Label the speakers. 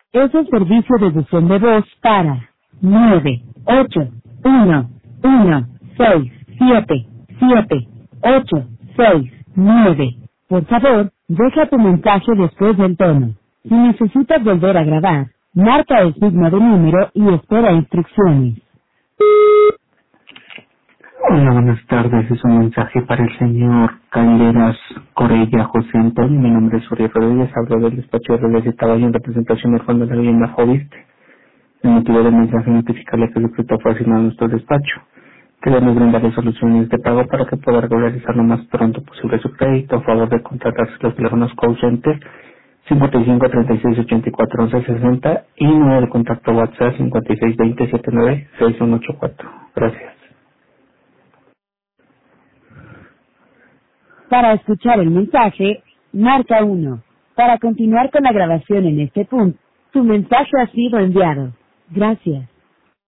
Speaker 1: Es el servicio de buzón de voz para 98116778669. Por favor, deja tu mensaje después del tono. Si necesitas volver a grabar, marca el signo de número y espera instrucciones.
Speaker 2: Hola, buenas tardes. Es un mensaje para el señor Calderas Corella José Antonio. Mi nombre es Uriel Rodríguez. Hablo del despacho de Rodríguez de Caballo en representación del Fondo de la Vivienda Fobiste. El motivo del mensaje es notificarle que el escrito fue asignado a nuestro despacho. Queremos brindarle soluciones de pago para que pueda regularizar lo más pronto posible su crédito. A favor de contratarse los teléfonos call center 55 36 84 11 60 y número de contacto WhatsApp 56 20 79 6184. Gracias.
Speaker 1: Para escuchar el mensaje, marca 1. Para continuar con la grabación en este punto, tu mensaje ha sido enviado. Gracias.